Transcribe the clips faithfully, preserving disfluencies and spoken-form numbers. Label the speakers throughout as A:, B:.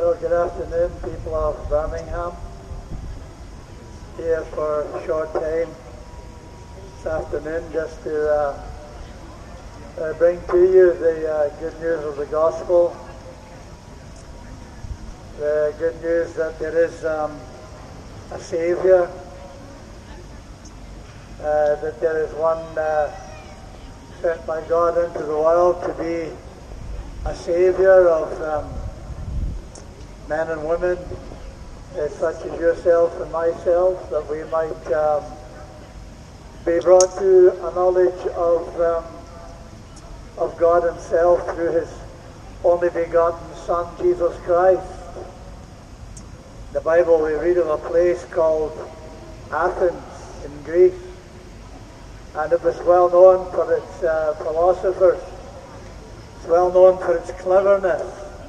A: Well, good afternoon, people of Birmingham. Here for a short time this afternoon just to uh, uh, bring to you the uh, good news of the gospel. The good news that there is um, a Saviour, uh, that there is one uh, sent by God into the world to be a Saviour of um, men and women, uh, such as yourself and myself, that we might um, be brought to a knowledge of um, of God Himself through His only begotten Son, Jesus Christ. In the Bible we read of a place called Athens in Greece, and it was well known for its uh, philosophers. It's well known for its cleverness.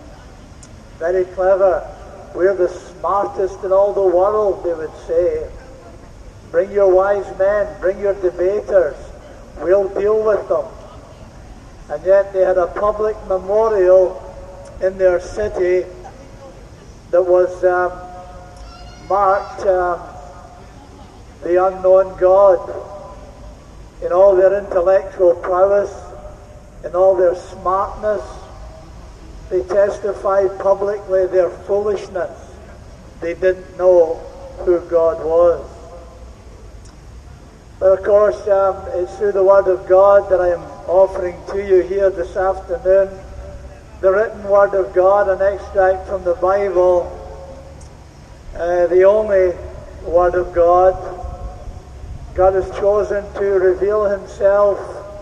A: Very clever. We're the smartest in all the world, they would say. Bring your wise men, bring your debaters, we'll deal with them. And yet they had a public memorial in their city that was um, marked um, the unknown God. In all their intellectual prowess, in all their smartness, they testified publicly their foolishness. They didn't know who God was. But of course, um, it's through the Word of God that I am offering to you here this afternoon. The written Word of God, an extract from the Bible, uh, the only Word of God. God has chosen to reveal Himself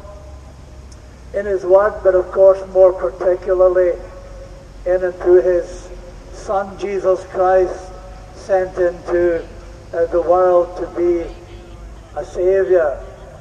A: in His Word, but of course more particularly in and through His Son Jesus Christ, sent into uh, the world to be a Saviour.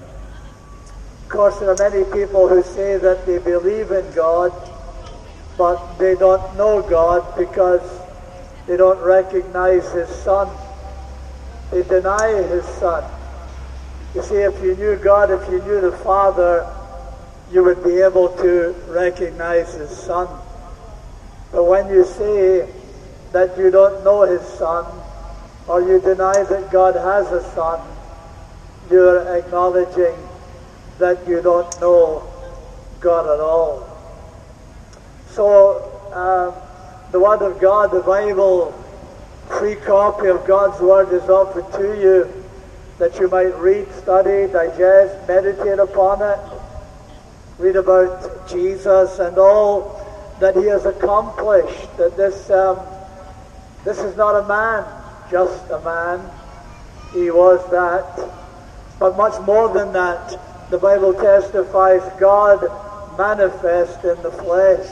A: Of course, there are many people who say that they believe in God, but they don't know God because they don't recognize His Son. They deny His Son. You see, if you knew God, if you knew the Father, you would be able to recognize His Son. But when you say that you don't know His Son, or you deny that God has a Son, you're acknowledging that you don't know God at all. So, um, the Word of God, the Bible, free copy of God's Word is offered to you, that you might read, study, digest, meditate upon it, read about Jesus and all that He has accomplished, that this um, this is not a man, just a man. He was that. But much more than that, the Bible testifies God manifest in the flesh.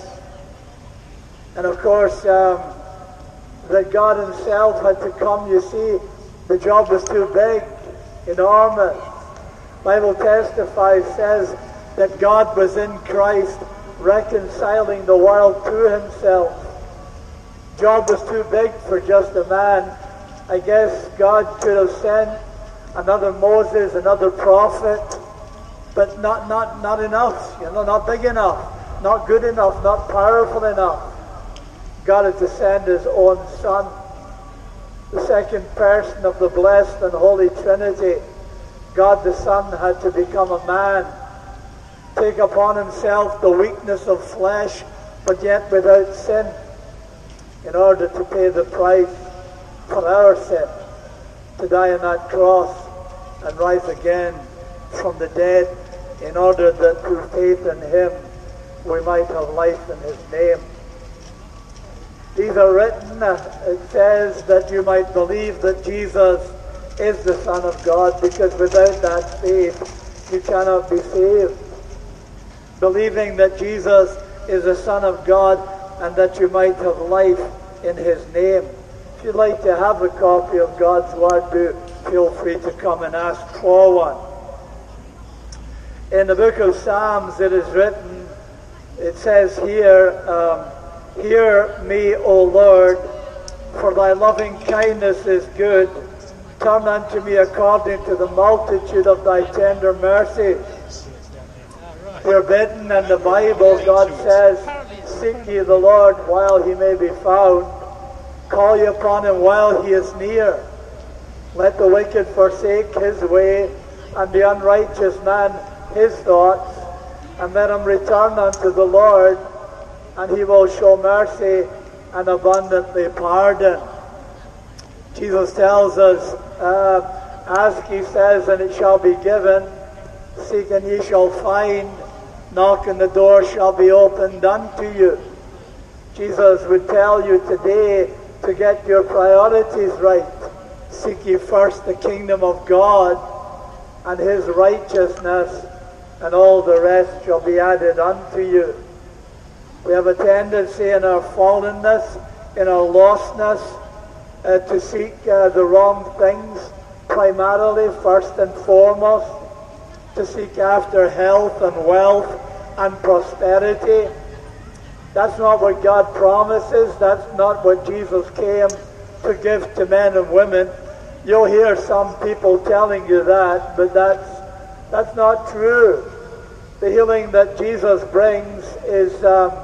A: And of course, um, that God Himself had to come, you see, the job was too big, enormous. The Bible testifies, says that God was in Christ reconciling the world to Himself. Job was too big for just a man. I guess God could have sent another Moses, another prophet, but not, not, not enough, you know, not big enough, not good enough, not powerful enough. God had to send His own Son, the second person of the blessed and holy Trinity. God the Son had to become a man, take upon Himself the weakness of flesh, but yet without sin, in order to pay the price for our sin, to die on that cross and rise again from the dead, in order that through faith in Him we might have life in His name. These are written, uh, it says, that you might believe that Jesus is the Son of God, because without that faith you cannot be saved. Believing that Jesus is the Son of God and that you might have life in His name. If you'd like to have a copy of God's Word, do feel free to come and ask for one. In the book of Psalms it is written, it says here, um, Hear me, O Lord, for Thy loving kindness is good. Turn unto me according to the multitude of Thy tender mercies. We're bidden in the Bible, God says, seek ye the Lord while He may be found. Call ye upon him while he is near. Let the wicked forsake his way, and the unrighteous man his thoughts, and let him return unto the Lord, and he will show mercy and abundantly pardon. Jesus tells us, uh, ask, he says, and it shall be given. Seek and ye shall find. Knock and the door shall be opened unto you. Jesus would tell you today to get your priorities right. Seek ye first the kingdom of God and his righteousness, and all the rest shall be added unto you. We have a tendency in our fallenness, in our lostness, uh, to seek uh, the wrong things, primarily, first and foremost, to seek after health and wealth and prosperity. That's not what God promises. That's not what Jesus came to give to men and women. You'll hear some people telling you that, but that's, that's not true. The healing that Jesus brings is, um,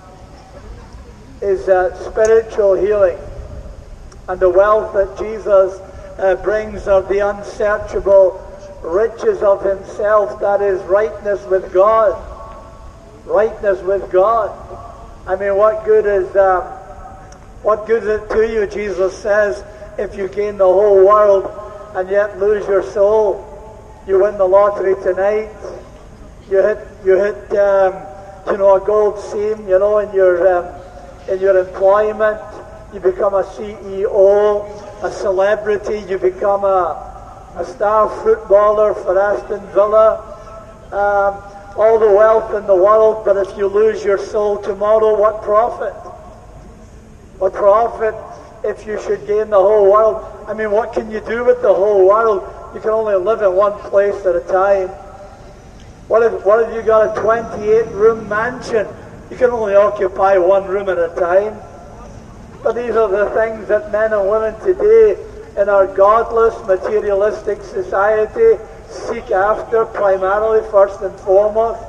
A: is uh, spiritual healing. And the wealth that Jesus uh, brings are the unsearchable riches of himself. That is rightness with God. Rightness with God. I mean, what good is um, what good is it to you, Jesus says, if you gain the whole world and yet lose your soul? You win the lottery tonight. You hit you hit um, you know a gold seam, you know, in your um, in your employment. You become a C E O, a celebrity. You become a a star footballer for Aston Villa. Um, all the wealth in the world, but if you lose your soul tomorrow, what profit? What profit if you should gain the whole world? I mean, what can you do with the whole world? You can only live in one place at a time. What if, what if you got a twenty-eight room mansion? You can only occupy one room at a time. But these are the things that men and women today in our godless, materialistic society seek after primarily, first and foremost.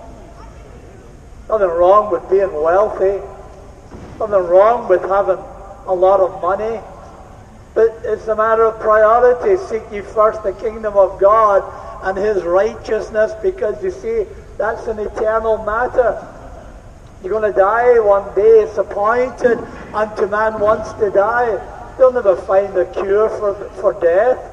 A: Nothing wrong with being wealthy. Nothing wrong with having a lot of money. But it's a matter of priority. Seek ye first the kingdom of God and his righteousness, because you see, that's an eternal matter. You're going to die one day. It's appointed unto man once to die. They'll never find a cure for, for death.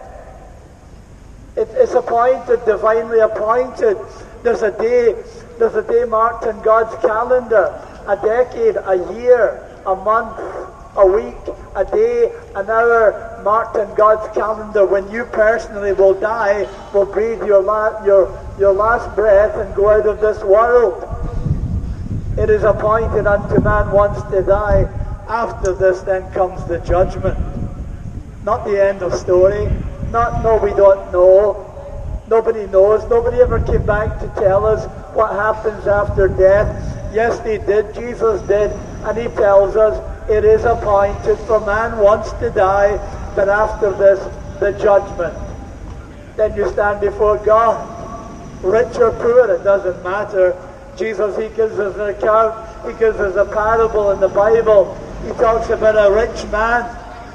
A: It, it's appointed, divinely appointed. There's a day, there's a day marked in God's calendar, a decade, a year, a month, a week, a day, an hour marked in God's calendar when you personally will die, will breathe your, la- your, your last breath and go out of this world. It is appointed unto man once to die. After this then comes the judgment. Not the end of story. Not, no, we don't know. Nobody knows. Nobody ever came back to tell us what happens after death. Yes, they did. Jesus did. And he tells us it is appointed for man once to die, but after this, the judgment. Then you stand before God. Rich or poor, it doesn't matter. Jesus, he gives us an account. He gives us a parable in the Bible. He talks about a rich man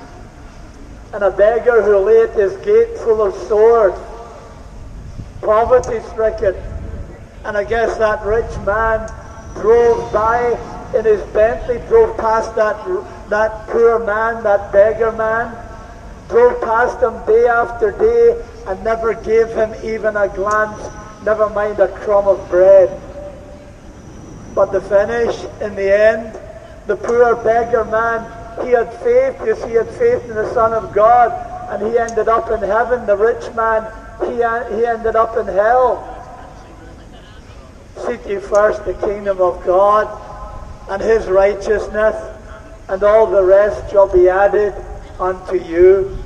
A: and a beggar who lay at his gate full of swords, poverty-stricken. And I guess that rich man drove by in his Bentley, drove past that, that poor man, that beggar man, drove past him day after day and never gave him even a glance, never mind a crumb of bread. But the finish, in the end, the poor beggar man, he had faith. You see, he had faith in the Son of God, and he ended up in heaven. The rich man, he, he ended up in hell. Seek ye first the kingdom of God and his righteousness, and all the rest shall be added unto you.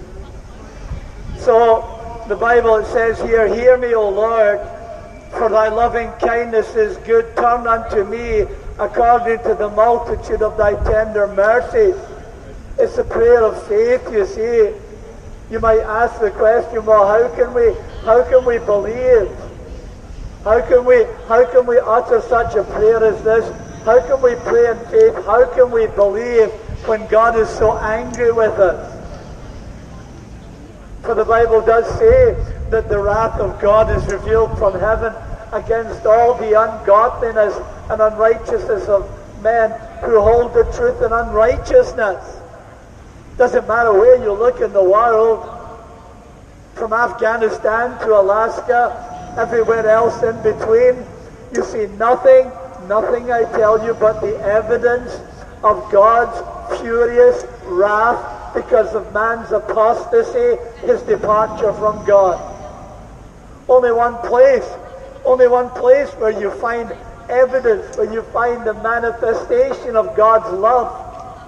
A: So, the Bible says here, hear me, O Lord, for thy loving kindness is good. Turn unto me according to the multitude of thy tender mercies. It's a prayer of faith, you see. You might ask the question, well, how can we how can we believe? How can we how can we utter such a prayer as this? How can we pray in faith? How can we believe when God is so angry with us. For the Bible does say that the wrath of God is revealed from heaven against all the ungodliness and unrighteousness of men who hold the truth in unrighteousness. Doesn't matter where you look in the world, from Afghanistan to Alaska, everywhere else in between, you see nothing, nothing I tell you, but the evidence of God's furious wrath because of man's apostasy, his departure from God. Only one place, only one place where you find evidence, where you find the manifestation of God's love.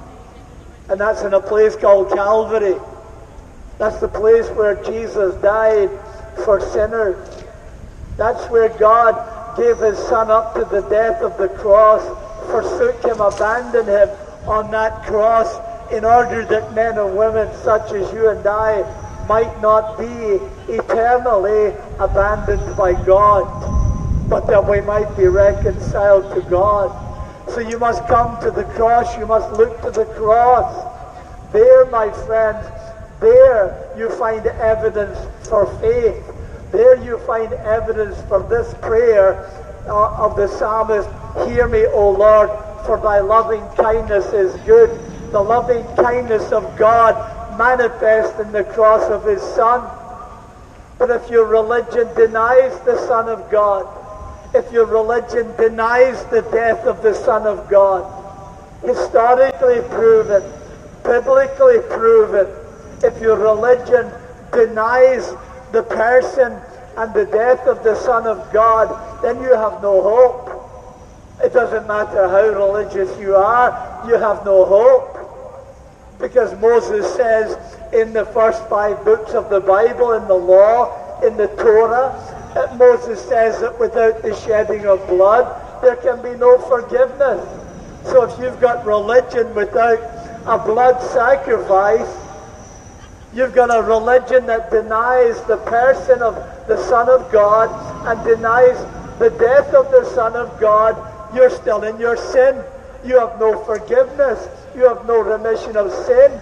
A: And that's in a place called Calvary. That's the place where Jesus died for sinners. That's where God gave his Son up to the death of the cross, forsook him, abandoned him on that cross in order that men and women such as you and I might not be eternally abandoned by God, but that we might be reconciled to God. So you must come to the cross, you must look to the cross. There, my friends, there you find evidence for faith. There you find evidence for this prayer uh, of the psalmist, "Hear me, O Lord, for thy loving kindness is good." The loving kindness of God manifest in the cross of his Son. But if your religion denies the Son of God, if your religion denies the death of the Son of God, historically proven, biblically proven, if your religion denies the person and the death of the Son of God, then you have no hope. It doesn't matter how religious you are, you have no hope. Because Moses says in the first five books of the Bible, in the law, in the Torah, that Moses says that without the shedding of blood, there can be no forgiveness. So if you've got religion without a blood sacrifice, you've got a religion that denies the person of the Son of God and denies the death of the Son of God, you're still in your sin. You have no forgiveness. You have no remission of sin.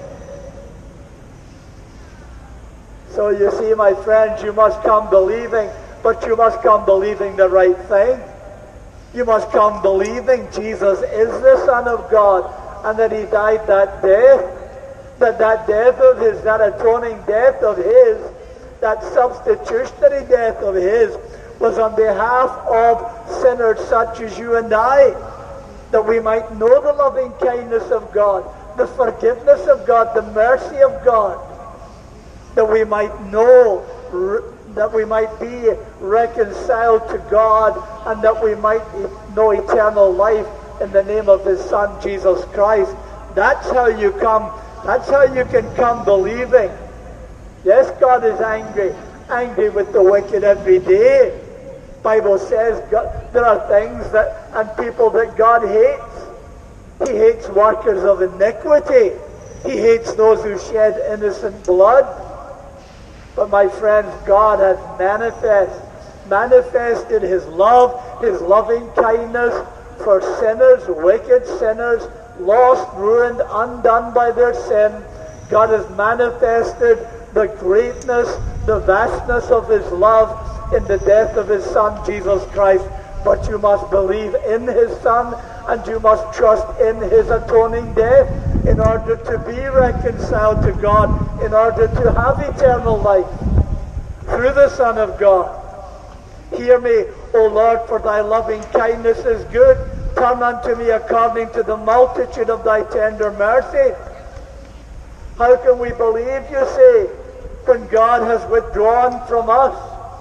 A: So you see, my friends, you must come believing, but you must come believing the right thing. You must come believing Jesus is the Son of God and that he died that death. That that death of his, that atoning death of his, that substitutionary death of his was on behalf of sinners such as you and I, that we might know the loving kindness of God, the forgiveness of God, the mercy of God, that we might know, that we might be reconciled to God, and that we might know eternal life in the name of his Son, Jesus Christ. That's how you come. That's how you can come believing. Yes, God is angry, angry with the wicked every day. Bible says God, there are things that and people that God hates. He hates workers of iniquity. He hates those who shed innocent blood. But my friends, God has manifest, manifested his love, his loving kindness for sinners, wicked sinners, lost, ruined, undone by their sin. God has manifested the greatness, the vastness of his love in the death of his Son, Jesus Christ. But you must believe in his Son, and you must trust in his atoning death in order to be reconciled to God, in order to have eternal life through the Son of God. Hear me, O Lord, for thy loving kindness is good. Turn unto me according to the multitude of thy tender mercy. How can we believe, you say, when God has withdrawn from us?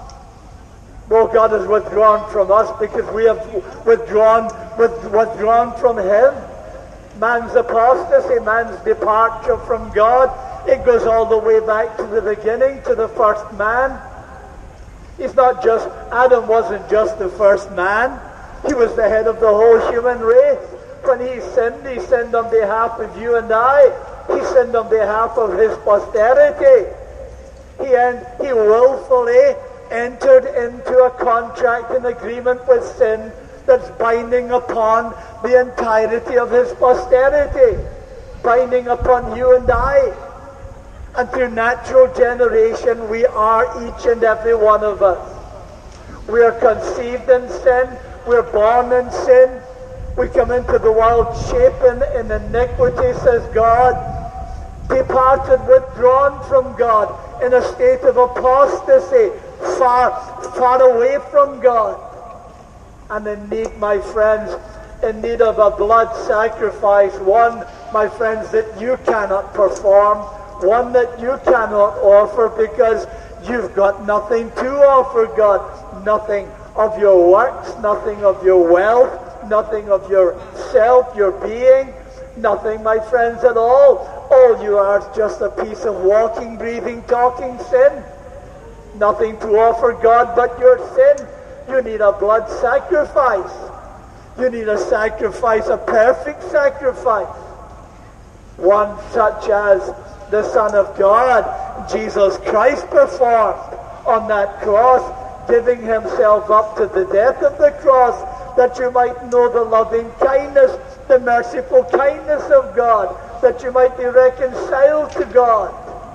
A: Well, God has withdrawn from us because we have withdrawn, with, withdrawn from him. Man's apostasy, man's departure from God, it goes all the way back to the beginning, to the first man. He's not just, Adam wasn't just the first man. He was the head of the whole human race. When he sinned, he sinned on behalf of you and I. He sinned on behalf of his posterity. He, and he willfully entered into a contract, an agreement with sin that's binding upon the entirety of his posterity. binding upon you and I. And through natural generation, we are each and every one of us. We are conceived in sin. We're born in sin. We come into the world shapen in iniquity, says God. Departed, withdrawn from God, in a state of apostasy, far, far away from God. And in need, my friends, in need of a blood sacrifice, one, my friends, that you cannot perform, one that you cannot offer, because you've got nothing to offer God. Nothing of your works, nothing of your wealth, nothing of yourself, your being, nothing, my friends, at all. All you are is just a piece of walking, breathing, talking sin. Nothing to offer God but your sin. You need a blood sacrifice. You need a sacrifice, a perfect sacrifice. One such as the Son of God, Jesus Christ, performed on that cross, giving himself up to the death of the cross, that you might know the loving kindness, the merciful kindness of God, that you might be reconciled to God,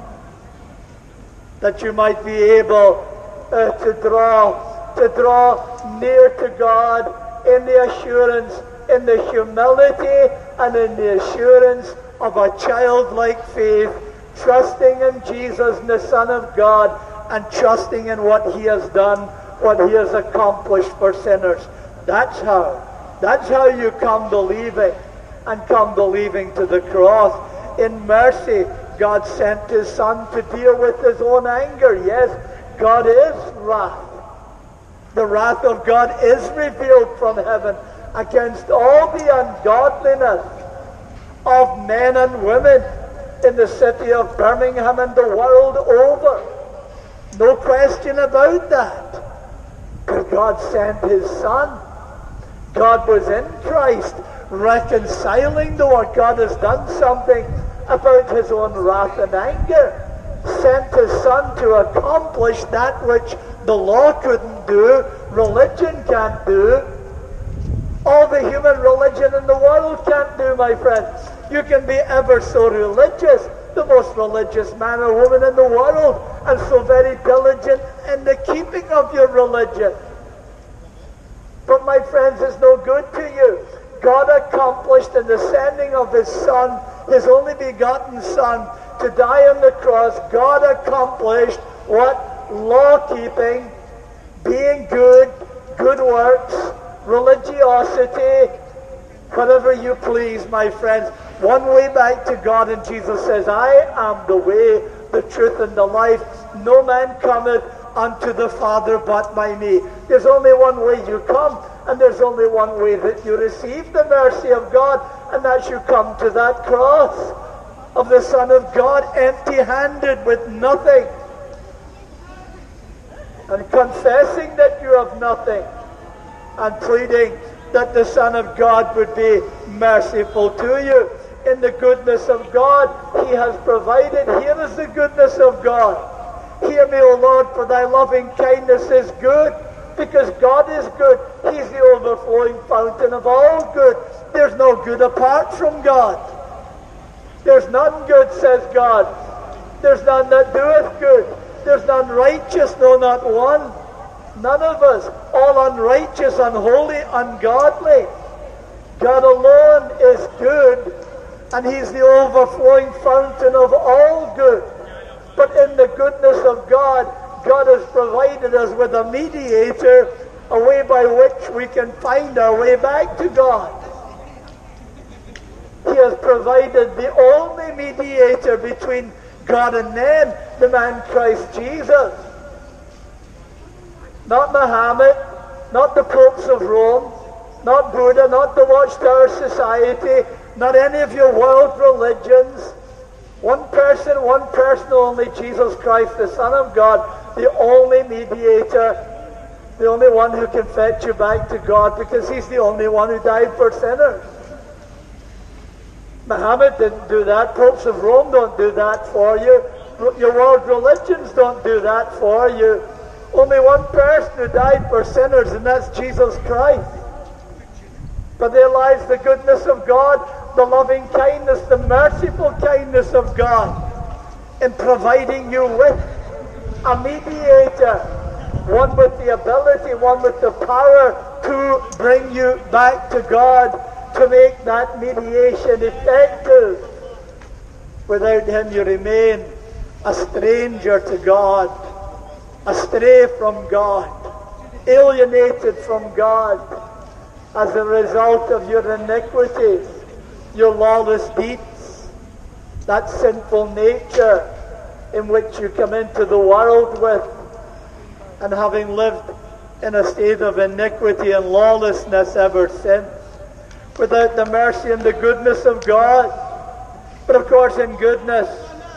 A: that you might be able uh, to draw, to draw near to God in the assurance, in the humility and in the assurance of a childlike faith, trusting in Jesus, the Son of God, and trusting in what he has done, what he has accomplished for sinners. That's how. That's how you come believing, and come believing to the cross. In mercy, God sent his Son to deal with his own anger. Yes, God is wrath. The wrath of God is revealed from heaven against all the ungodliness of men and women in the city of Birmingham and the world over. No question about that. But God sent his Son. God was in Christ, reconciling the world. God has done something about his own wrath and anger. Sent his Son to accomplish that which the law couldn't do, religion can't do, all the human religion in the world can't do, my friends. You can be ever so religious, the most religious man or woman in the world, and so very diligent in the keeping of your religion. But my friends, it's no good to you. God accomplished in the sending of his Son, his only begotten Son, to die on the cross. God accomplished what? Law-keeping, being good, good works, religiosity, whatever you please, my friends. One way back to God, and Jesus says, I am the way, the truth, and the life. No man cometh unto the Father but by me. There's only one way you come, and there's only one way that you receive the mercy of God, and that's you come to that cross of the Son of God, empty-handed, with nothing, and confessing that you have nothing, and pleading that the Son of God would be merciful to you. In the goodness of God, he has provided. Here is the goodness of God. Hear me, O Lord, for thy loving kindness is good, because God is good. He's the overflowing fountain of all good. There's no good apart from God. There's none good, says God. There's none that doeth good. There's none righteous, no, not one. None of us. All unrighteous, unholy, ungodly. God alone is good, and he's the overflowing fountain of all good. But in the goodness of God, God has provided us with a mediator, a way by which we can find our way back to God. He has provided the only mediator between God and men, the man Christ Jesus. Not Muhammad, not the popes of Rome, not Buddha, not the Watchtower Society, not any of your world religions. One person, one person only, Jesus Christ, the Son of God, the only mediator, the only one who can fetch you back to God, because he's the only one who died for sinners. Muhammad didn't do that. Popes of Rome don't do that for you. Your world religions don't do that for you. Only one person who died for sinners, and that's Jesus Christ. But there lies the goodness of God. the loving kindness, the merciful kindness of God in providing you with a mediator, one with the ability, one with the power to bring you back to God, to make that mediation effective. Without him you remain a stranger to God, astray from God, alienated from God as a result of your iniquities, your lawless deeds, that sinful nature in which you come into the world with, and having lived in a state of iniquity and lawlessness ever since, without the mercy and the goodness of God. But of course, in goodness,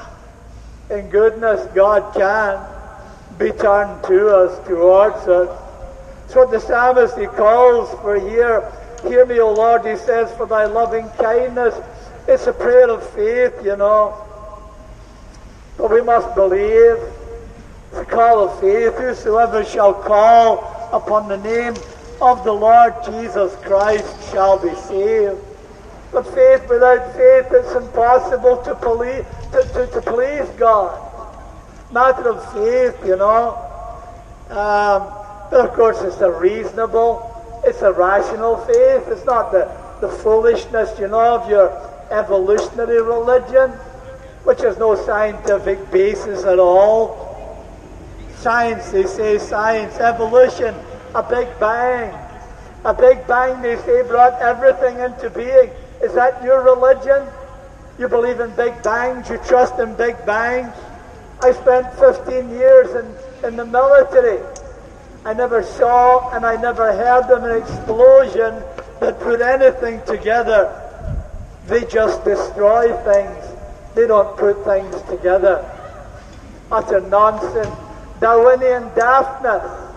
A: in goodness, God can be turned to us, towards us. It's what the psalmist, he calls for here. Hear me, O Lord, he says, for thy loving kindness. It's a prayer of faith, you know. But we must believe. It's a call of faith. Whosoever shall call upon the name of the Lord Jesus Christ shall be saved. But faith without faith, it's impossible to please, to, to, to please God. Matter of faith, you know. Um, but of course it's a reasonable, it's a rational faith. It's not the, the foolishness, you know, of your evolutionary religion, which has no scientific basis at all. Science, they say science, evolution, a big bang. A big bang, they say, brought everything into being. Is that your religion? You believe in big bangs? You trust in big bangs? I spent fifteen years in, in the military. I never saw and I never heard of an explosion that put anything together. They just destroy things. They don't put things together. Utter nonsense. Darwinian daftness,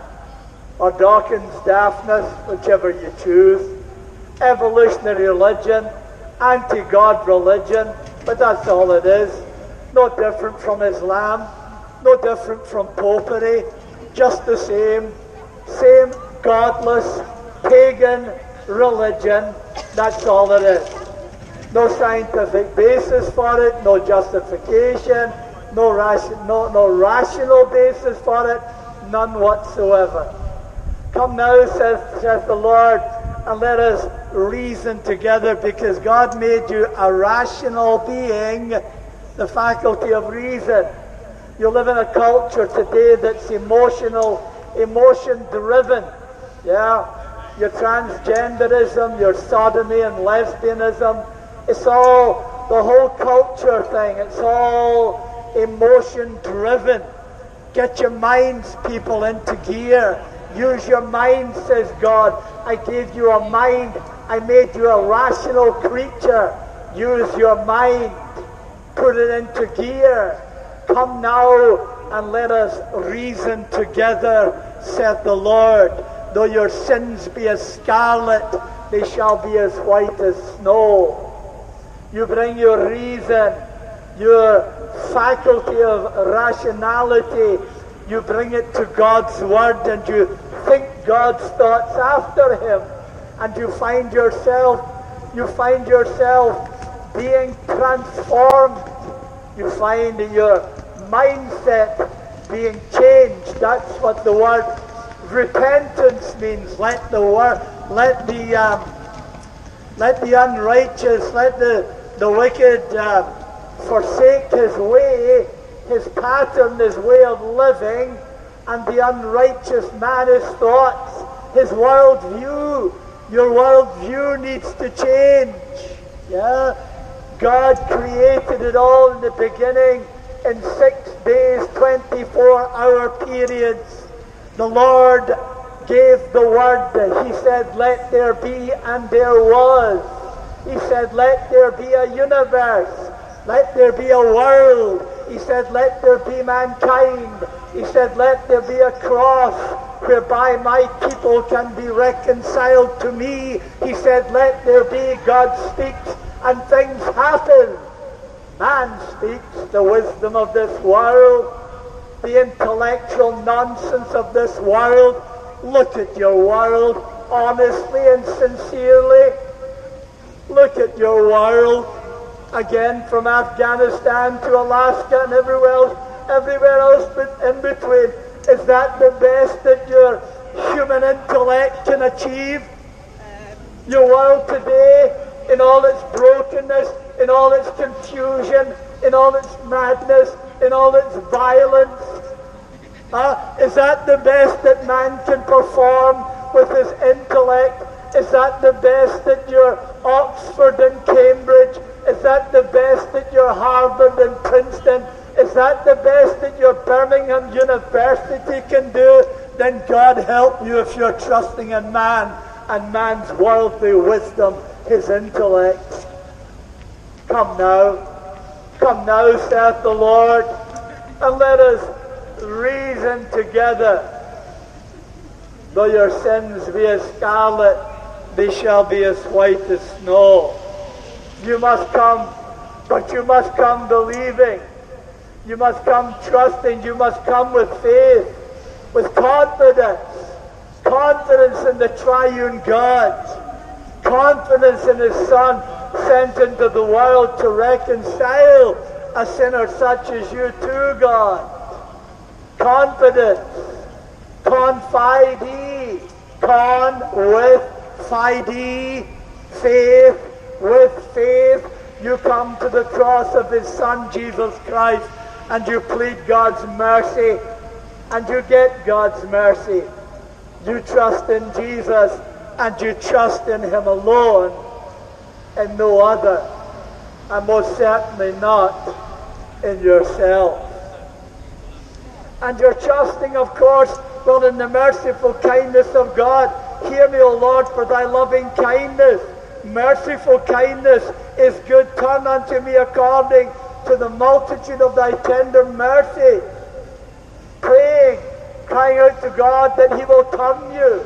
A: or Dawkins daftness, whichever you choose. Evolutionary religion, anti-God religion, but that's all it is. No different from Islam, no different from popery, just the same, same godless, pagan religion. That's all it is. No scientific basis for it, no justification, no, ration, no, no rational basis for it, none whatsoever. Come now, says, says the Lord, and let us reason together, because God made you a rational being, the faculty of reason. You live in a culture today that's emotional, emotion-driven. Yeah, your transgenderism, your sodomy and lesbianism, it's all the whole culture thing. It's all emotion-driven. Get your minds, people, into gear. Use your mind, says God. I gave you a mind. I made you a rational creature. Use your mind. Put it into gear. Come now and let us reason together, saith the Lord. Though your sins be as scarlet, they shall be as white as snow. You bring your reason, your faculty of rationality, you bring it to God's Word, and you think God's thoughts after Him, and you find yourself, you find yourself being transformed. You find your mindset being changed. That's what the word repentance means. Let the word, let the um, let the unrighteous, let the the wicked uh, forsake his way, his pattern, his way of living, and the unrighteous man, his thoughts, his world view. Your world view needs to change. Yeah, God created it all in the beginning in six days, twenty-four hour periods. The Lord gave the word. He said, let there be, and there was. He said, let there be a universe. Let there be a world. He said, let there be mankind. He said, let there be a cross whereby my people can be reconciled to me. He said, let there be. God speaks and things happen. Man speaks the wisdom of this world, the intellectual nonsense of this world. Look at your world honestly and sincerely. Look at your world. Again, from Afghanistan to Alaska and everywhere else, everywhere else but in between. Is that the best that your human intellect can achieve? Your world today, in all its brokenness, in all its confusion, in all its madness, in all its violence, uh, is that the best that man can perform with his intellect? Is that the best that your Oxford and Cambridge? Is that the best that your Harvard and Princeton? Is that the best that your Birmingham University can do? Then God help you if you're trusting in man and man's worldly wisdom, his intellect. Come now, come now, saith the Lord, and let us reason together. Though your sins be as scarlet, they shall be as white as snow. You must come, but you must come believing. You must come trusting. You must come with faith, with confidence. Confidence in the triune God. Confidence in His Son sent into the world to reconcile a sinner such as you to God. Confidence. Confide. Con with fide. Faith with faith. You come to the cross of His Son, Jesus Christ, and you plead God's mercy, and you get God's mercy. You trust in Jesus, and you trust in Him alone, and no other, and most certainly not in yourself. And you're trusting, of course, well, in the merciful kindness of God. Hear me, O Lord, for thy loving kindness. Merciful kindness is good. Turn unto me according to the multitude of thy tender mercy. Praying, crying out to God that He will turn you.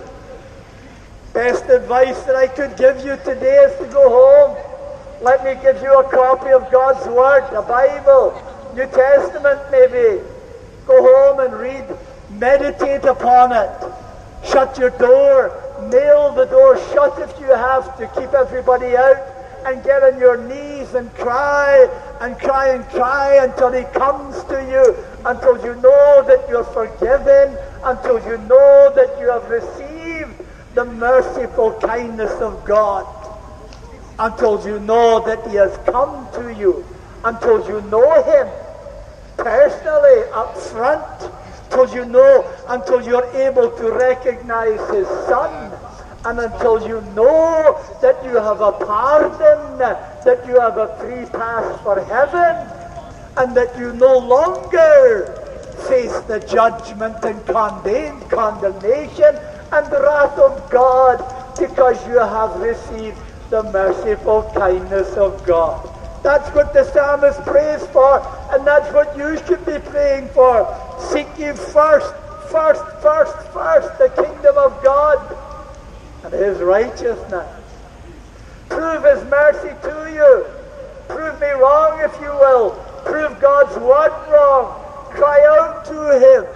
A: Best advice that I could give you today is to go home. Let me give you a copy of God's Word, a Bible, New Testament maybe. Go home and read, meditate upon it. Shut your door. Nail the door shut if you have to. Keep everybody out and get on your knees and cry and cry and cry until He comes to you, until you know that you're forgiven, until you know that you have received the merciful kindness of God, until you know that He has come to you, until you know Him personally up front, until you know, until you're able to recognize His Son, and until you know that you have a pardon, that you have a free pass for heaven, and that you no longer face the judgment and condemn, condemnation and the wrath of God, because you have received the merciful kindness of God. That's what the psalmist prays for, and that's what you should be praying for. Seek ye first, first, first, first the kingdom of God and His righteousness. Prove His mercy to you. Prove me wrong if you will. Prove God's word wrong. Cry out to Him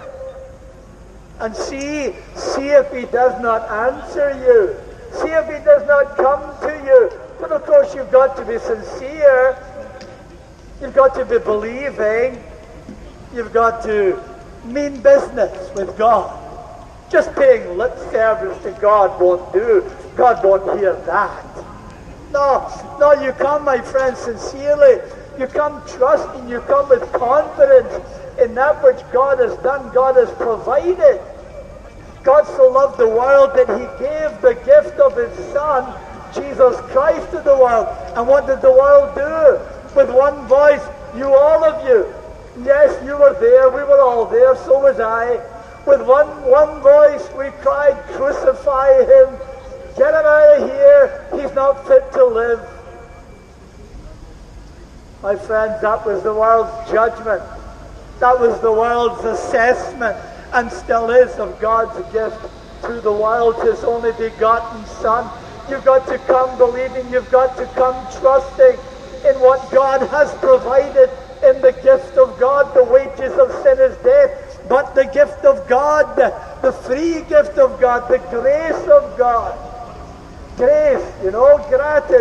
A: and see, see if He does not answer you. See if He does not come to you. But of course you've got to be sincere. You've got to be believing. You've got to mean business with God. Just paying lip service to God won't do. God won't hear that. No, no, you come, my friend, sincerely. You come trusting. You come with confidence in that which God has done, God has provided. God so loved the world that He gave the gift of His Son, Jesus Christ, to the world. And what did the world do? With one voice, you, all of you. Yes, you were there, we were all there, so was I. With one, one voice we cried, crucify Him. Get Him out of here, He's not fit to live. My friends, that was the world's judgment. That was the world's assessment, and still is, of God's gift to the world, His only begotten Son. You've got to come believing, you've got to come trusting in what God has provided in the gift of God. The wages of sin is death, but the gift of God, the free gift of God, the grace of God. Grace, you know, gratis,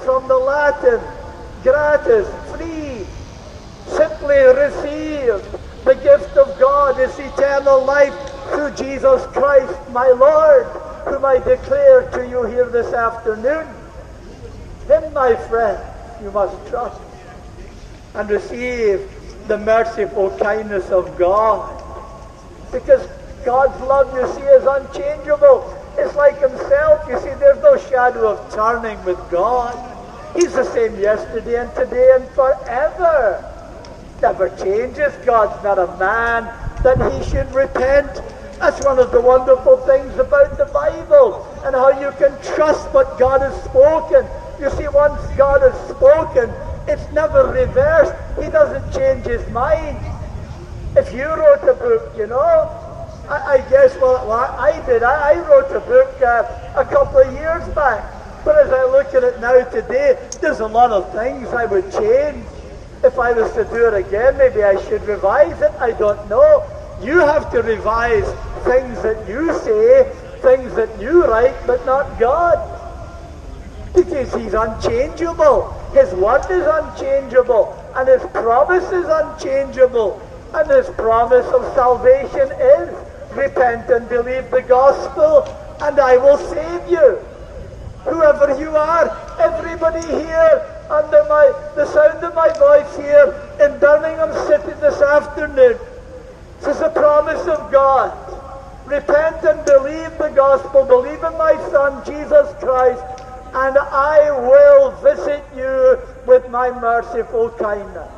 A: from the Latin, gratis, free. Simply receive the gift of God, is eternal life through Jesus Christ, my Lord, whom I declare to you here this afternoon. Him, my friend, you must trust and receive the merciful kindness of God. Because God's love, you see, is unchangeable. It's like himself. You see, there's no shadow of turning with God. He's the same yesterday and today and forever. Never changes. God's not a man that he should repent. That's one of the wonderful things about the Bible, and how you can trust what God has spoken. You see, once God has spoken, it's never reversed. He doesn't change his mind. If you wrote a book, you know, I, I guess, well, well I did. I, I wrote a book uh, a couple of years back. But as I look at it now today, there's a lot of things I would change. If I was to do it again, maybe I should revise it. I don't know. You have to revise things that you say, things that you write, but not God. Because he's unchangeable. His word is unchangeable. And his promise is unchangeable. And his promise of salvation is, repent and believe the gospel, and I will save you. Whoever you are, everybody here, under my the sound of my voice here in Birmingham City this afternoon, this is a promise of God. Repent and believe the gospel, believe in my Son, Jesus Christ, and I will visit you with my merciful kindness.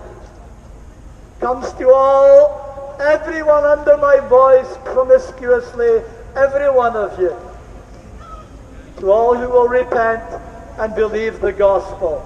A: Comes to all, everyone under my voice, promiscuously, every one of you. To all who will repent and believe the gospel.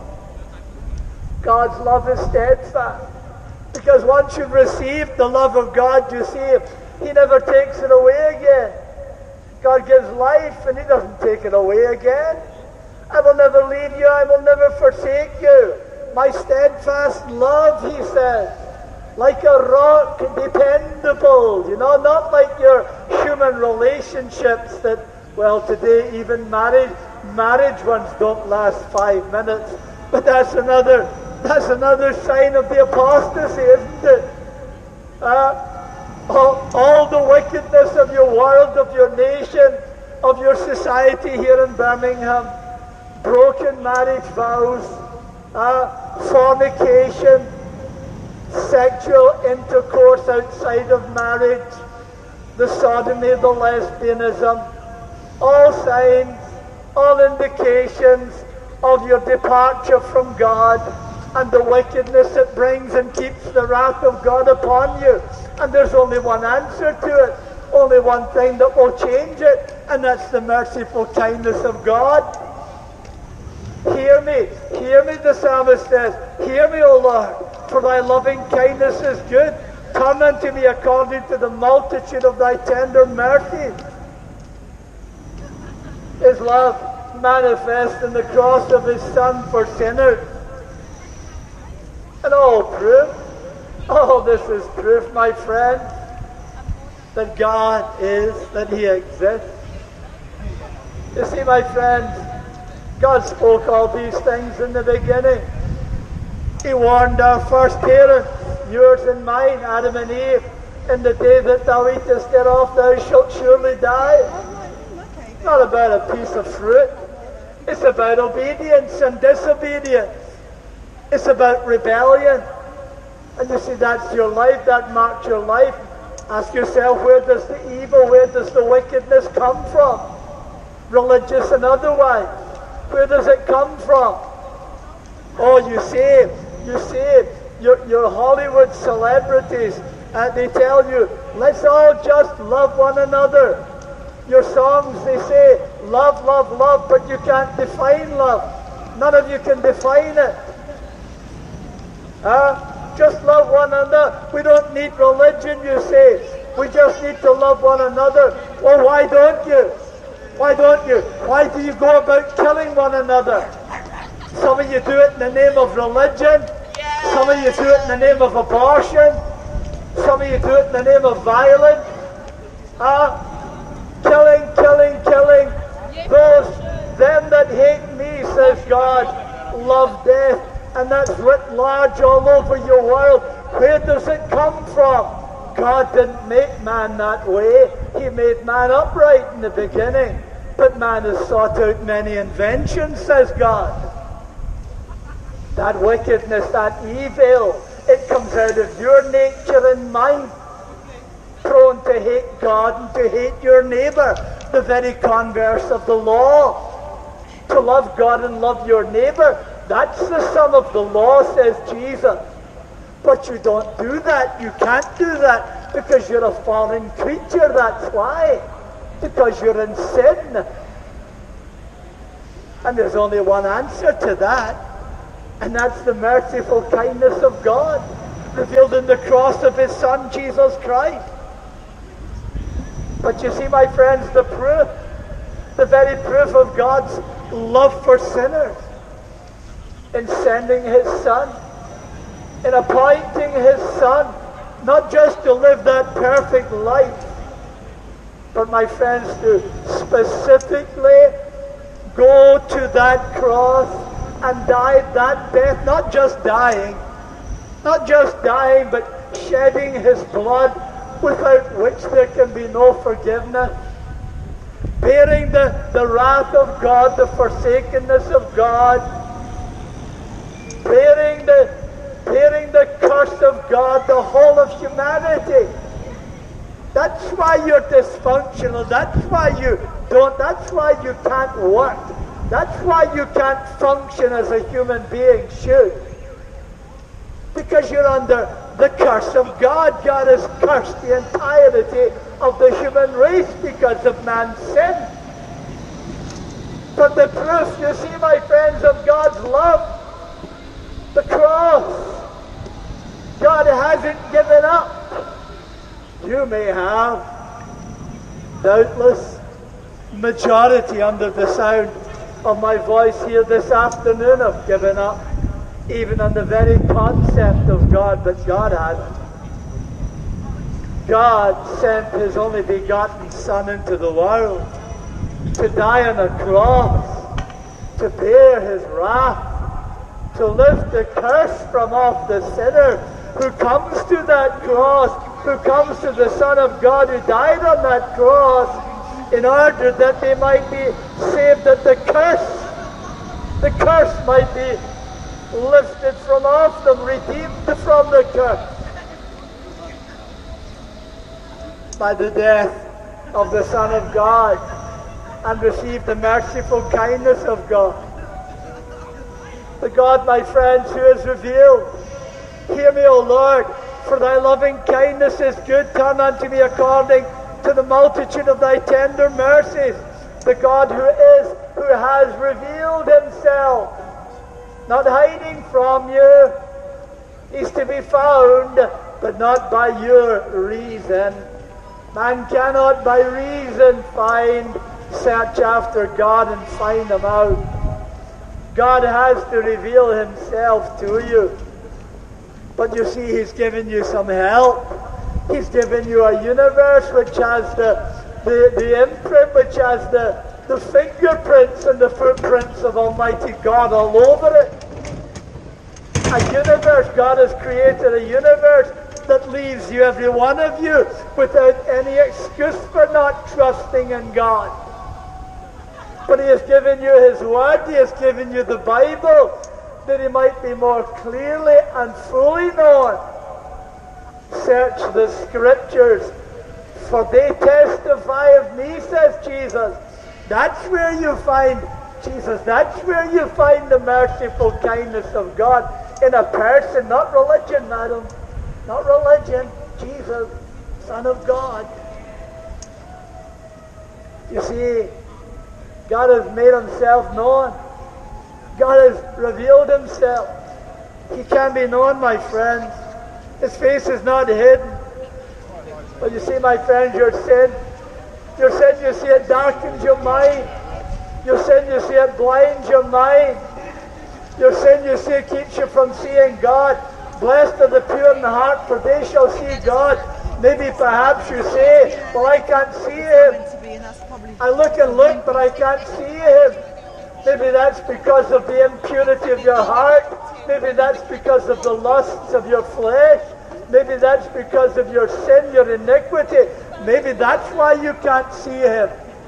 A: God's love is steadfast. Because once you've received the love of God, you see, he never takes it away again. God gives life and he doesn't take it away again. I will never leave you, I will never forsake you. My steadfast love, he says. Like a rock, dependable, you know, not like your human relationships that, well, today even marriage, marriage ones don't last five minutes. But that's another, that's another sign of the apostasy, isn't it? Uh, all, all the wickedness of your world, of your nation, of your society here in Birmingham, broken marriage vows, uh, fornication, sexual intercourse outside of marriage, the sodomy, the lesbianism, all signs, all indications of your departure from God and the wickedness it brings and keeps the wrath of God upon you. And there's only one answer to it, only one thing that will change it, and that's the merciful kindness of God. Hear me, hear me, the psalmist says, hear me, O Lord, for thy loving kindness is good. Turn unto me according to the multitude of thy tender mercies. His love manifest in the cross of his Son for sinners. And all proof, all this is proof, my friend, that God is, that he exists. You see, my friends, God spoke all these things in the beginning. He warned our first parents, yours and mine, Adam and Eve, in the day that thou eatest thereof, thou shalt surely die. It's not about a piece of fruit. It's about obedience and disobedience. It's about rebellion. And you see, that's your life, that marks your life. Ask yourself, where does the evil, where does the wickedness come from? Religious and otherwise. Where does it come from? Oh, you see, you see, your, your Hollywood celebrities, uh, they tell you, let's all just love one another. Your songs, they say, love, love, love, but you can't define love. None of you can define it. Uh, just love one another. We don't need religion, you say. We just need to love one another. Well, why don't you? Why don't you? Why do you go about killing one another? Some of you do it in the name of religion. Some of you do it in the name of abortion. Some of you do it in the name of violence. Uh, killing, killing, killing. Those, them that hate me, says God, that's writ large all over your world. Where does it come from? God didn't make man that way. He made man upright in the beginning. But man has sought out many inventions, says God. That wickedness, that evil, it comes out of your nature and mine. Prone to hate God and to hate your neighbor. The very converse of the law. To love God and love your neighbor. That's the sum of the law, says Jesus. But you don't do that. You can't do that because you're a fallen creature. That's why. Because you're in sin. And there's only one answer to that. And that's the merciful kindness of God, revealed in the cross of His Son, Jesus Christ. But you see, my friends, the proof, the very proof of God's love for sinners, in sending His Son, in appointing His Son, not just to live that perfect life, but, my friends, to specifically go to that cross and die that death, not just dying, not just dying, but shedding His blood, without which there can be no forgiveness, bearing the, the wrath of God, the forsakenness of God, bearing the, bearing the curse of God, the whole of humanity. That's why you're dysfunctional. That's why you don't, that's why you can't work. That's why you can't function as a human being should. Because you're under the curse of God. God has cursed the entirety of the human race because of man's sin. But the proof, you see, my friends, of God's love, the cross. God hasn't given up. You may have, doubtless, majority under the sound of my voice here this afternoon have given up, even on the very concept of God, but God hasn't. God sent His only begotten Son into the world to die on a cross, to bear His wrath, to lift the curse from off the sinner who comes to that cross, who comes to the Son of God who died on that cross, in order that they might be saved, that the curse, the curse might be lifted from off them, redeemed from the curse by the death of the Son of God, and receive the merciful kindness of God. The God, my friends, who is revealed. Hear me, O Lord, for Thy loving kindness is good. Turn unto me according to the multitude of Thy tender mercies. The God who is, who has revealed Himself, not hiding from you. He's to be found, but not by your reason. Man cannot by reason find, search after God and find Him out. God has to reveal Himself to you. But you see, He's given you some help. He's given you a universe which has the, the, the imprint, which has the, the fingerprints and the footprints of Almighty God all over it. A universe, God has created a universe that leaves you, every one of you, without any excuse for not trusting in God. But He has given you His Word, He has given you the Bible, that He might be more clearly and fully known. Search the Scriptures, for they testify of me, says Jesus. That's where you find Jesus. That's where you find the merciful kindness of God in a person, not religion, madam. Not religion. Jesus, Son of God. You see, God has made Himself known. God has revealed Himself. He can be known, my friends. His face is not hidden. But you see, my friends, your sin, your sin, you see, it darkens your mind. Your sin, you see, it blinds your mind. Your sin, you see, it keeps you from seeing God. Blessed are the pure in the heart, for they shall see God. Maybe perhaps you say, well, I can't see Him. I look and look, but I can't see Him. Maybe that's because of the impurity of your heart. Maybe that's because of the lusts of your flesh. Maybe that's because of your sin, your iniquity. Maybe that's why you can't see him.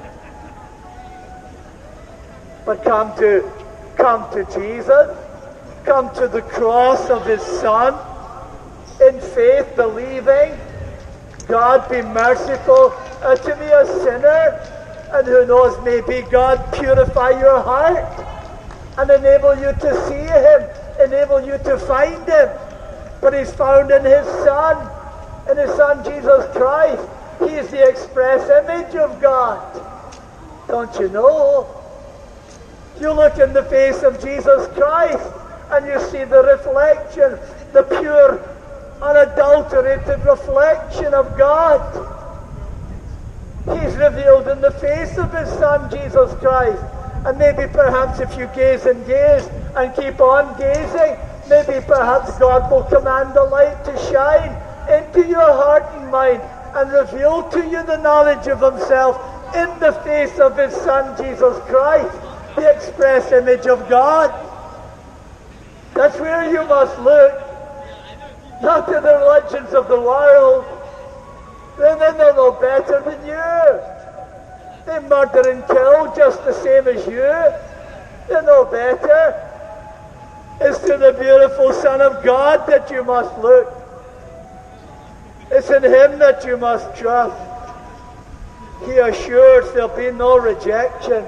A: But come to, come to Jesus. Come to the cross of his Son. In faith, believing, God be merciful to me, a sinner. And who knows, maybe God purify your heart and enable you to see him, enable you to find him. But he's found in his Son, in his Son Jesus Christ. He is the express image of God. Don't you know? You look in the face of Jesus Christ and you see the reflection, the pure, unadulterated reflection of God. He's revealed in the face of his Son, Jesus Christ. And maybe perhaps if you gaze and gaze and keep on gazing, maybe perhaps God will command the light to shine into your heart and mind and reveal to you the knowledge of himself in the face of his Son, Jesus Christ, the express image of God. That's where you must look, not to the religions of the world. Then they're no better than you. They murder and kill just the same as you. They're no better. It's to the beautiful Son of God that you must look. It's in him that you must trust. He assures there'll be no rejection.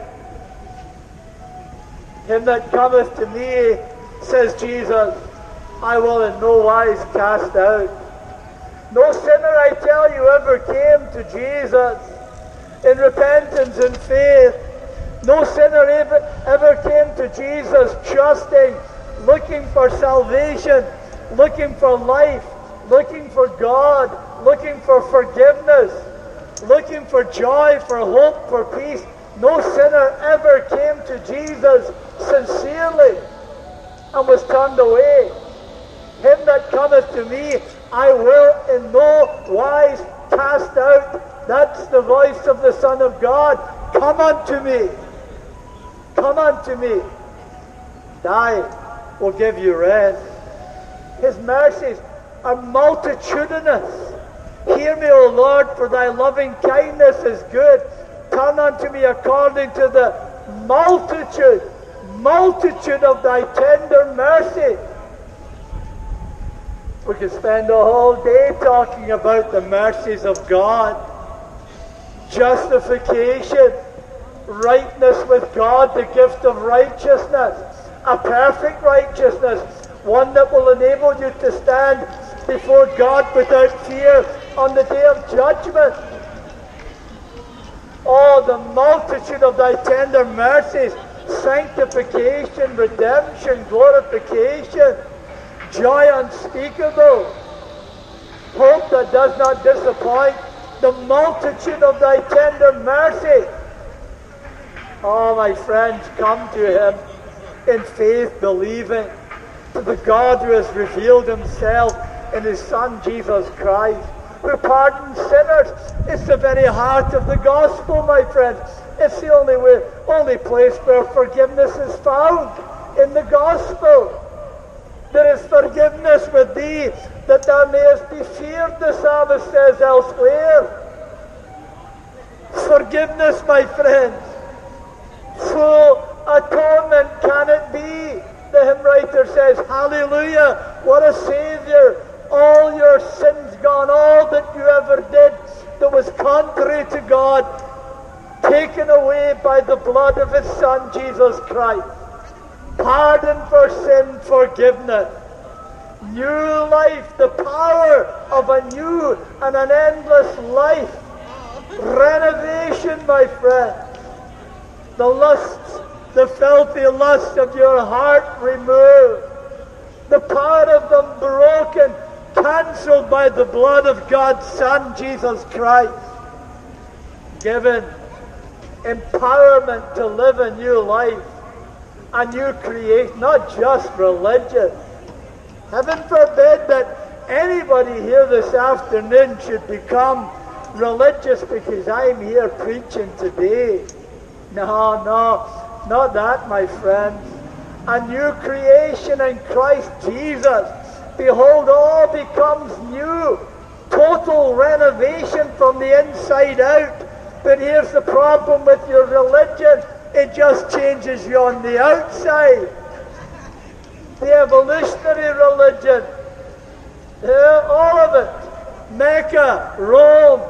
A: Him that cometh to me, says Jesus, I will in no wise cast out. No sinner, I tell you, ever came to Jesus in repentance and faith. No sinner ever, ever came to Jesus trusting, looking for salvation, looking for life, looking for God, looking for forgiveness, looking for joy, for hope, for peace. No sinner ever came to Jesus sincerely and was turned away. Him that cometh to me, I will in no wise cast out. That's the voice of the Son of God. Come unto me. Come unto me. I will give you rest. His mercies are multitudinous. Hear me, O Lord, for thy loving kindness is good. Turn unto me according to the multitude, multitude of thy tender mercy. We could spend a whole day talking about the mercies of God. Justification, rightness with God, the gift of righteousness, a perfect righteousness, one that will enable you to stand before God without fear on the day of judgment. Oh, the multitude of thy tender mercies, sanctification, redemption, glorification, joy unspeakable, hope that does not disappoint, the multitude of thy tender mercy. Oh, my friends, come to him in faith, believing, to the God who has revealed himself in his Son, Jesus Christ, who pardons sinners. It's the very heart of the gospel, my friends. It's the only way, only place where forgiveness is found, in the gospel. There is forgiveness with thee, that thou mayest be feared, the psalmist says elsewhere. Forgiveness, my friends. Full atonement can it be? The hymn writer says, hallelujah, what a Saviour. All your sins gone, all that you ever did that was contrary to God, taken away by the blood of his Son, Jesus Christ. Pardon for sin, forgiveness. New life, the power of a new and an endless life. Renovation, my friend. The lusts, the filthy lusts of your heart removed. The power of them broken, cancelled by the blood of God's Son, Jesus Christ. Given empowerment to live a new life, a new creation, not just religion. Heaven forbid that anybody here this afternoon should become religious because I'm here preaching today. No, no, not that, my friends. a new creation in Christ Jesus. Behold, all becomes new. Total renovation from the inside out. But here's the problem with your religion. It just changes you on the outside. The evolutionary religion, yeah, all of it. Mecca, Rome,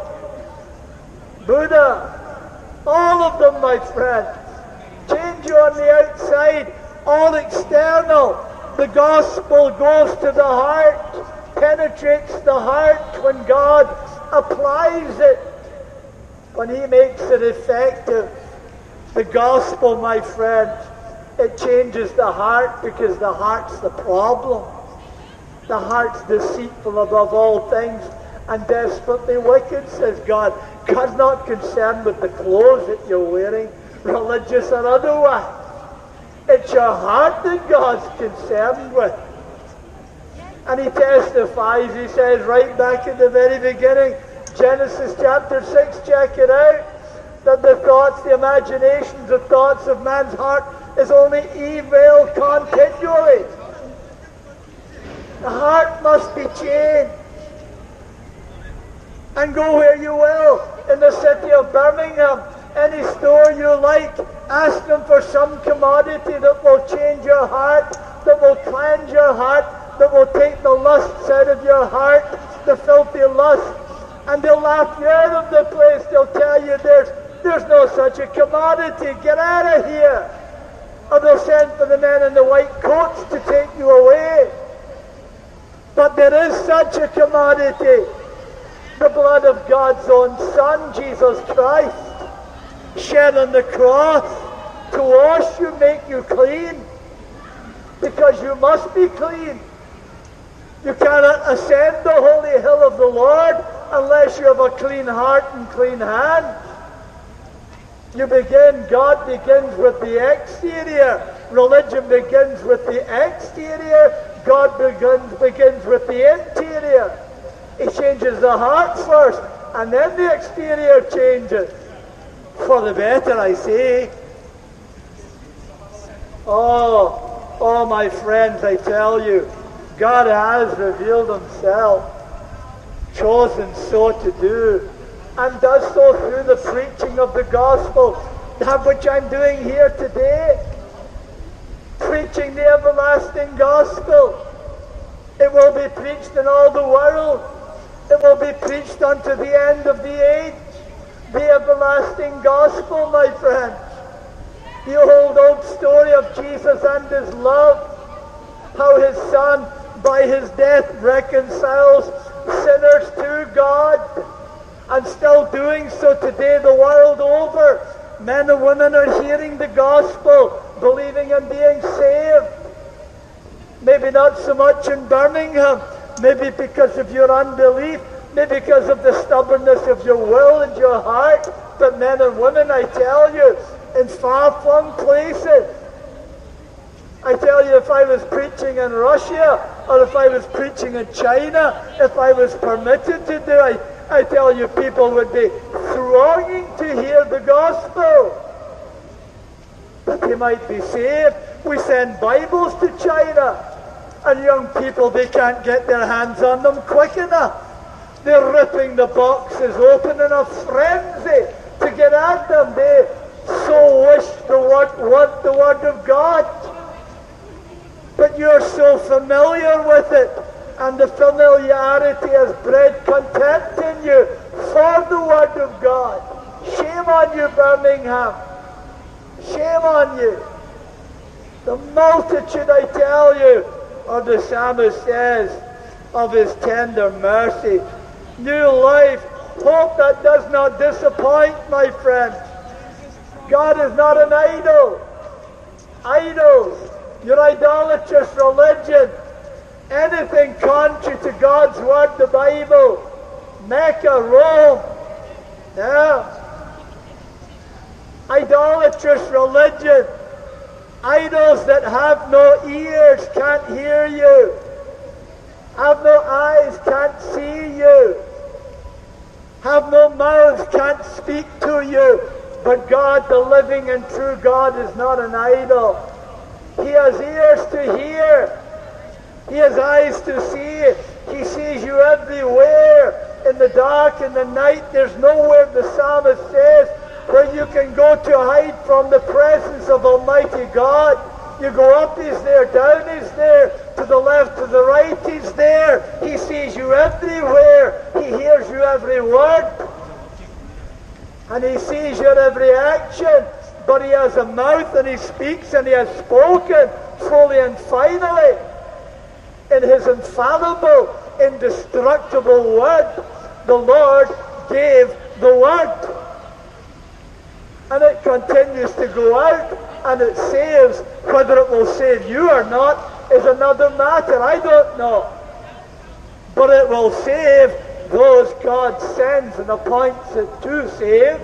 A: Buddha, all of them, my friends, change you on the outside, all external. The gospel goes to the heart, penetrates the heart when God applies it, when He makes it effective. The gospel, my friends, it changes the heart because the heart's the problem. The heart's deceitful above all things and desperately wicked, says God. God's not concerned with the clothes that you're wearing, religious or otherwise. It's your heart that God's concerned with. And He testifies, He says right back at the very beginning, Genesis chapter six, check it out, that the thoughts, the imaginations, the thoughts of man's heart is only evil continually. The heart must be changed. And go where you will, in the city of Birmingham, any store you like, ask them for some commodity that will change your heart, that will cleanse your heart, that will take the lusts out of your heart, the filthy lust, and they'll laugh you out of the place. They'll tell you there's, there's no such a commodity. Get out of here. Or they'll send for the men in the white coats to take you away. But there is such a commodity. The blood of God's own Son, Jesus Christ, shed on the cross to wash you, make you clean, because you must be clean. You cannot ascend the holy hill of the Lord unless you have a clean heart and clean hands. You begin, God begins with the exterior. Religion begins with the exterior. God begins, begins with the interior. He changes the heart first, and then the exterior changes. For the better, I say. Oh, oh, my friends, I tell you, God has revealed Himself, chosen so to do, and does so through the preaching of the gospel, that which I'm doing here today. Preaching the everlasting gospel. It will be preached in all the world. It will be preached unto the end of the age. The everlasting gospel, my friends. The old, old story of Jesus and His love. How His Son, by His death, reconciles sinners to God. And still doing so today the world over. Men and women are hearing the gospel, believing and being saved. Maybe not so much in Birmingham. Maybe because of your unbelief. Maybe because of the stubbornness of your will and your heart. But men and women, I tell you, in far-flung places. I tell you, if I was preaching in Russia, or if I was preaching in China, if I was permitted to do it, I tell you, people would be thronging to hear the gospel. That they might be saved. We send Bibles to China. And young people, they can't get their hands on them quick enough. They're ripping the boxes open in a frenzy to get at them. They so wish to want the Word of God. But you're so familiar with it, and the familiarity has bred contempt in you for the Word of God. Shame on you, Birmingham. Shame on you. The multitude, I tell you, or the psalmist says, of His tender mercy. New life, hope that does not disappoint, my friends. God is not an idol. Idols, your idolatrous religion, anything contrary to God's Word, the Bible, Mecca, Rome, yeah. Idolatrous religion, idols that have no ears, can't hear you, have no eyes, can't see you, have no mouths, can't speak to you. But God, the living and true God, is not an idol. He has ears to hear. He has eyes to see. He sees you everywhere. In the dark, in the night, there's nowhere, the psalmist says, where you can go to hide from the presence of Almighty God. You go up, He's there. Down, He's there. To the left, to the right, He's there. He sees you everywhere. He hears you every word. And He sees your every action. But He has a mouth and He speaks and He has spoken fully and finally. In His infallible, indestructible word, the Lord gave the word. And it continues to go out and it saves. Whether it will save you or not is another matter. I don't know. But it will save those God sends and appoints it to save.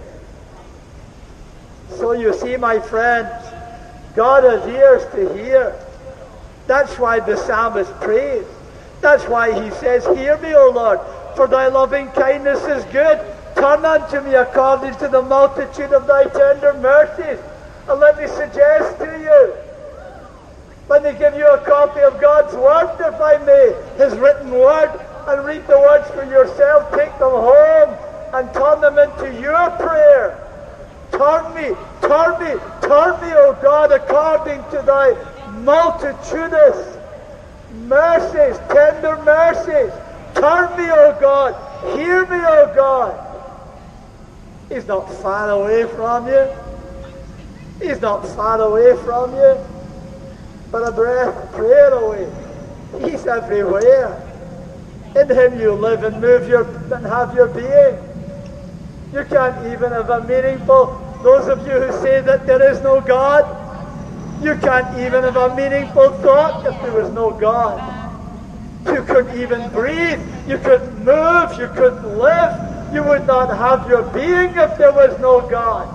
A: So you see, my friends, God has ears to hear. That's why the psalmist prays. That's why he says, hear me, O Lord, for thy loving kindness is good. Turn unto me according to the multitude of thy tender mercies. And let me suggest to you, let me give you a copy of God's word, if I may, His written word, and read the words for yourself. Take them home and turn them into your prayer. Turn me, turn me, turn me, O God, according to thy multitudinous mercies, tender mercies. Turn me, O God. Hear me, O God. He's not far away from you. He's not far away from you, but a breath of prayer away. He's everywhere. In Him you live and move your, and have your being. You can't even have a meaningful, those of you who say that there is no God, you can't even have a meaningful thought if there was no God. You couldn't even breathe. You couldn't move. You couldn't live. You would not have your being if there was no God.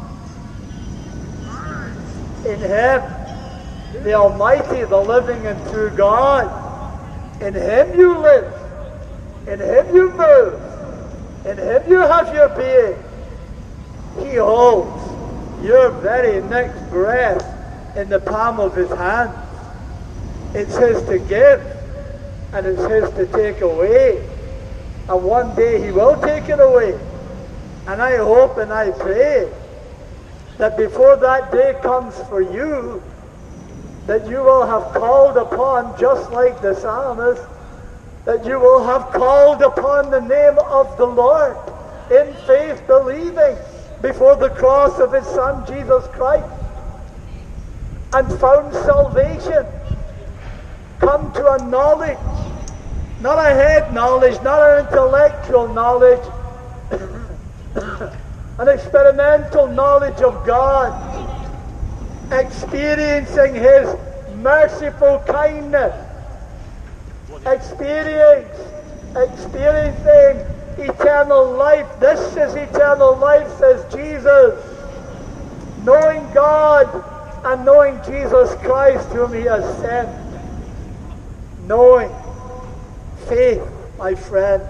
A: In Him, the Almighty, the living and true God, in Him you live. In Him you move. In Him you have your being. He holds your very next breath in the palm of His hand. It's His to give, and it's His to take away. And one day He will take it away. And I hope and I pray that before that day comes for you, that you will have called upon, just like the psalmist, that you will have called upon the name of the Lord in faith, believing before the cross of His Son, Jesus Christ, and found salvation. Come to a knowledge, not a head knowledge, not an intellectual knowledge, an experimental knowledge of God, experiencing His merciful kindness, experience, experiencing eternal life. This is eternal life, says Jesus. Knowing God and knowing Jesus Christ whom He has sent. Knowing. Faith, my friends.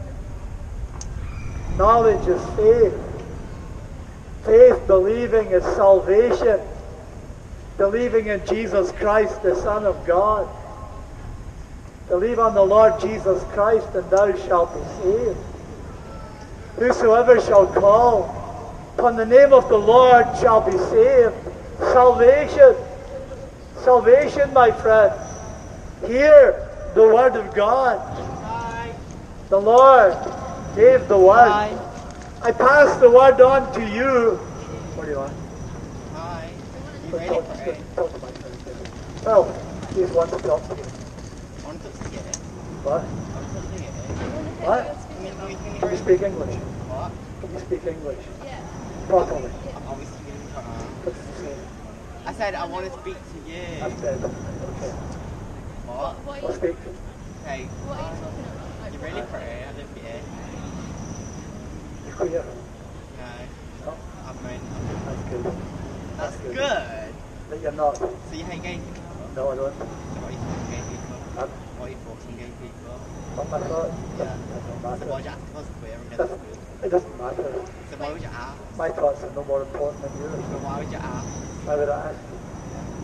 A: Knowledge is faith. Faith, believing, is salvation. Believing in Jesus Christ, the Son of God. Believe on the Lord Jesus Christ, and thou shalt be saved. Whosoever shall call upon the name of the Lord shall be saved. Salvation. Salvation, my friends. Hear the word of God. The Lord gave the word. I pass the word on to you. What do you want?
B: Hi. You
A: Let's
B: ready
A: talk,
B: for
A: let's
B: it?
A: talk about it. Well, he's one to talk to you.
B: Want to see it?
A: What?
B: Want to see it?
A: What?
B: Can you- can you- can you
A: Can you
B: read-
A: speak English?
B: What?
A: Can you speak English?
C: Yeah.
A: Properly.
B: Are we speaking to her?
A: What's the same?
B: I said I want to speak to you.
A: That's dead. Okay.
B: What?
C: What are
A: I'll
C: you,
A: speak.
B: Okay.
C: what are you talking about? Like,
B: You're really pretty. I love you.
A: You're queer.
B: No.
A: No?
B: I mean,
A: That's good.
B: that's
A: good.
B: good.
A: But you're not.
B: So you hate gay people?
A: No, I don't.
B: So what are you thoughts on gay people?
A: Huh?
B: What are your thoughts on gay people?
A: What my thought?
B: Yeah.
A: That don't
B: So why
A: matter.
B: would you ask if I was queer and get this good?
A: It doesn't matter.
B: So why would you ask?
A: My thoughts are no more important than yours.
B: So why would you ask?
A: Why would I ask?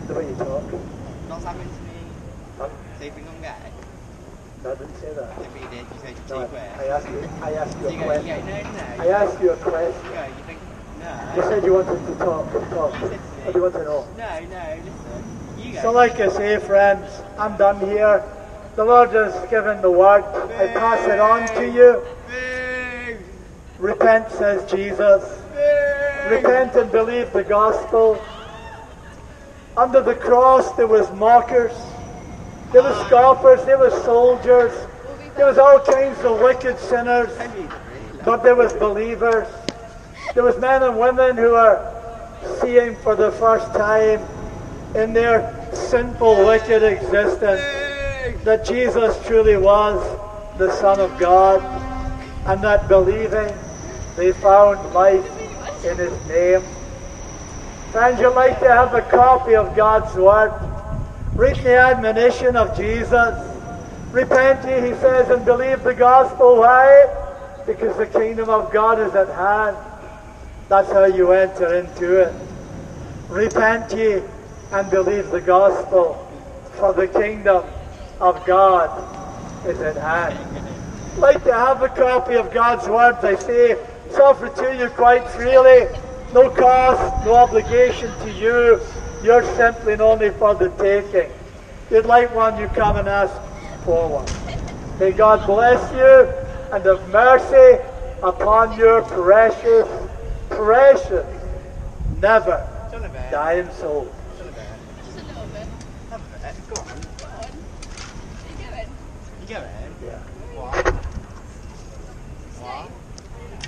A: The way you talk.
B: Not something to me.
A: Huh?
B: Sleeping on guy.
A: No, I didn't say that.
B: If you did, you said
A: No,
B: cheap
A: I, I
B: wear.
A: asked you. I asked you
B: So
A: a
B: you go, you
A: question.
B: go, no, no.
A: I asked you a question.
B: You go, you think,
A: You
B: no.
A: said you wanted to talk. Talk.
B: You said to me.
A: What do you want to know?
B: No, no, listen. You go.
A: So like I say, friends, I'm done here. The Lord has given the word. I pass it on to you.
B: Boo!
A: Repent, says Jesus.
B: Boo!
A: Repent and believe the gospel. Under the cross there was mockers. There were scoffers. There were soldiers. There was all kinds of wicked sinners. But there was believers. There was men and women who are seeing for the first time in their sinful, wicked existence that Jesus truly was the Son of God, and that believing they found life in His name. Friends, you'd like to have a copy of God's Word. Read the admonition of Jesus. Repent ye, He says, and believe the gospel. Why? Because the kingdom of God is at hand. That's how you enter into it. Repent ye and believe the gospel, for the kingdom of God is at hand. I'd like to have a copy of God's words. I say, it's offered to you quite freely. No cost, no obligation to you. You're simply and only for the taking. If you'd like one, you come and ask for one. May God bless you and have mercy upon your precious, precious, never dying soul.
B: Just a little bit.
C: Just a little bit.
B: Have a bit. Go on.
C: Go on. Are you going?
B: You go, eh?